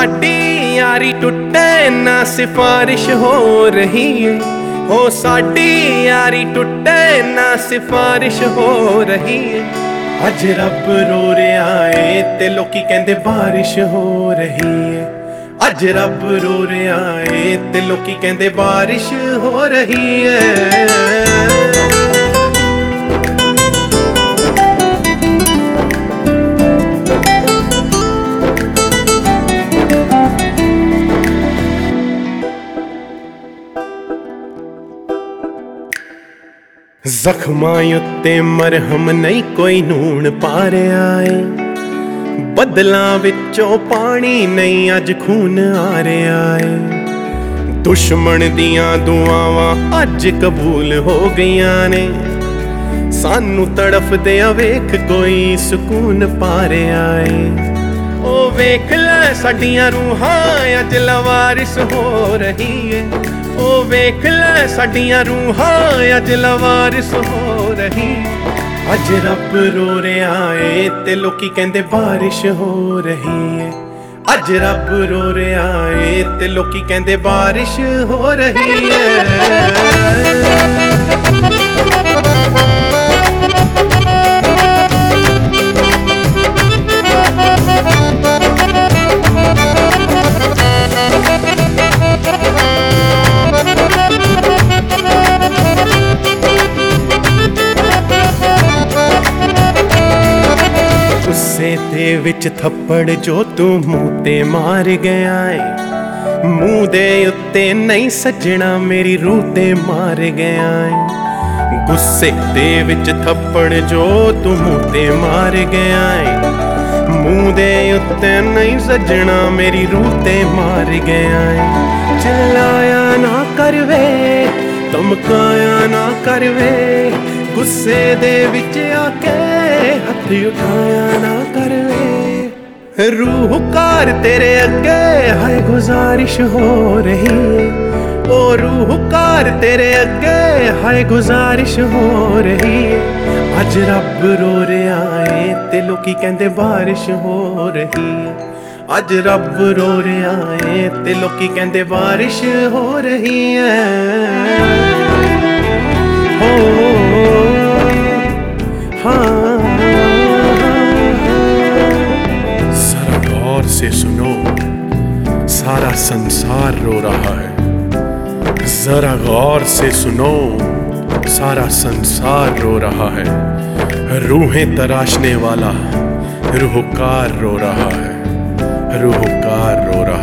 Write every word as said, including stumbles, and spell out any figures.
साडी यारी टुटे ना सिफारिश हो रही है। हो साडी यारी टुटे ना सिफारिश हो रही है। अज रब रो रहा है ते लोकी कहंदे बारिश हो रही है। अज रब रो रहा है ते लोकी कहंदे बारिश हो रही है। ਜ਼ਖਮਾਂ ਉੱਤੇ ਮਰਹਮ ਨਹੀਂ ਕੋਈ ਨੂਣ ਪਾ ਰਿਹਾ ਏ। ਬੱਦਲਾਂ ਵਿੱਚੋਂ ਪਾਣੀ ਨਹੀਂ ਅੱਜ ਖੂਨ ਆ ਰਿਹਾ ਏ। ਦੁਸ਼ਮਣ ਦੀਆਂ ਦੁਆਵਾਂ ਅੱਜ ਕਬੂਲ ਹੋ ਗਈਆਂ ਨੇ। ਸਾਨੂੰ ਤੜਫਦਿਆਂ ਵੇਖ ਕੋਈ ਸਕੂਨ ਪਾ ਰਿਹਾ ਏ। ਉਹ ਵੇਖ ਲੈ ਸਾਡੀਆਂ ਰੂਹਾਂ ਅੱਜ ਲਵਾਰਿਸ ਹੋ ਰਹੀ ਏ। ਉਹ ਵੇਖ ਲੈ ਸਾਡੀਆਂ ਰੂਹਾਂ ਅੱਜ ਲਵਾਰਿਸ ਹੋ ਰਹੀ। ਅੱਜ ਰੱਬ ਰੋ ਰਿਹਾ ਏ ਤੇ ਲੋਕੀ ਕਹਿੰਦੇ ਬਾਰਿਸ਼ ਹੋ ਰਹੀ ਏ। ਅੱਜ ਰੱਬ ਰੋ ਰਿਹਾ ਏ ਤੇ ਲੋਕੀ ਕਹਿੰਦੇ ਬਾਰਿਸ਼ ਹੋ ਰਹੀ ਏ। ਗੁੱਸੇ ਦੇ ਵਿੱਚ ਥੱਪੜ ਜੋ ਤੂੰ ਮੂੰਹ ਤੇ ਮਾਰ ਗਿਆ ਏ। ਮੂੰਹ ਦੇ ਉੱਤੇ ਨਹੀਂ ਸੱਜਣਾ ਮੇਰੀ ਰੂਹ ਤੇ ਮਾਰ ਗਿਆ ਏ। ਗੁੱਸੇ ਦੇ ਵਿੱਚ ਥੱਪੜ ਜੋ ਤੂੰ ਮੂੰਹ ਤੇ ਮਾਰ ਗਿਆ ਏ। ਮੂੰਹ ਦੇ ਉੱਤੇ ਨਹੀਂ ਸੱਜਣਾ ਮੇਰੀ ਰੂਹ ਤੇ ਮਾਰ ਗਿਆ ਏ। ਚਲਾਇਆ ਨਾ ਕਰਵੇ ਧਮਕਾਇਆ ਨਾ ਕਰਵੇ। ਗੁੱਸੇ ਦੇ ਵਿੱਚ ਆ ਕੇ ਹੱਥ ਉਠਾਇਆ ਨਾ ਕਰਵੇ। ਰੂਹ ਕਾਰ ਤੇਰੇ ਅੱਗੇ ਹਾਏ ਗੁਜ਼ਾਰਿਸ਼ ਹੋ ਰਹੀ ਏ। ਉਹ ਰੂਹ ਕਾਰ ਤੇਰੇ ਅੱਗੇ ਹਾਏ ਗੁਜ਼ਾਰਿਸ਼ ਹੋ ਰਹੀ ਏ। ਅੱਜ ਰੱਬ ਰੋ ਰਿਹਾ ਏ ਤੇ ਲੋਕੀ ਕਹਿੰਦੇ ਬਾਰਿਸ਼ ਹੋ ਰਹੀ ਏ। ਅੱਜ ਰੱਬ ਰੋ ਰਿਹਾ ਏ ਤੇ ਲੋਕੀ ਕਹਿੰਦੇ ਬਾਰਿਸ਼ ਹੋ ਰਹੀ ਏ। जरा गौर से सुनो सारा संसार रो रहा है। जरा गौर से सुनो सारा संसार रो रहा है। रूहें तराशने वाला रूहकार रो रहा है। रूहकार रो रहा है।